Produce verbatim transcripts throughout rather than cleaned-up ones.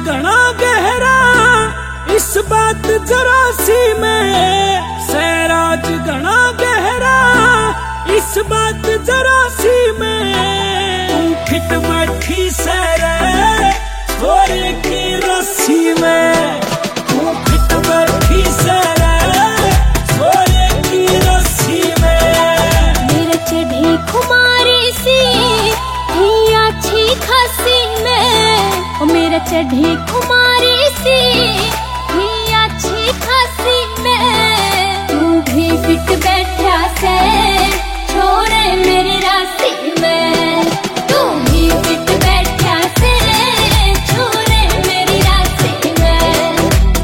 घना गहरा इस बात जरा सी में, सहराज घना गहरा इस बात जरा सी में, खिट बैठी सहरे छोरे की रस्सी में, खिट बैठी सहरे छोरे की रस्सी में। मेरे चढ़ी खुमारी सी ही अच्छी खासी में, ओ मेरे चढ़ी खुमारी सी ही अच्छी खासी में, तू भी फिट बैठा से छोरे मेरी राशि में, तू भी फिट बैठा से छोरे मेरी राशि में।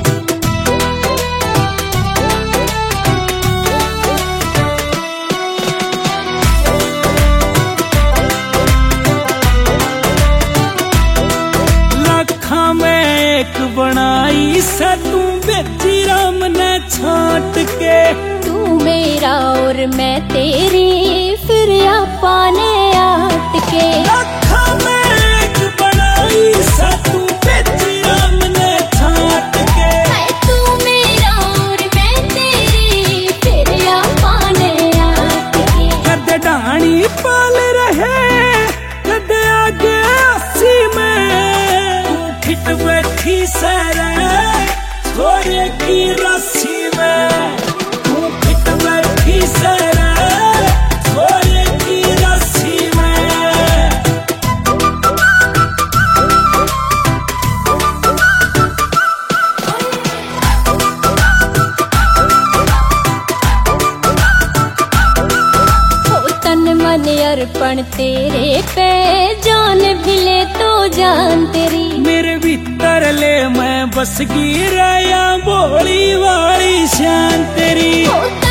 लाखा में एक बनाई से तू बेची राम ने छाट के, तू मेरा और मैं तेरी फिर पाने आट के। लाखा में एक बनाई से तू बेची राम ने छाट के, तू मेरा और मैं तेरी फिर पाने आट के। कदे डाणी पाल रहे कदे आगे अस्सी में, तू खिट बैठी सहरे छोरे की रस्सी में, तू खिट बैठी सहरे छोरे की रस्सी में। हो तन मन अर्पण तेरे पे, जान भी ले तो जान तेरी, मेरे भीतर ले मैं बस गिर या बोली वाली शान तेरी। हो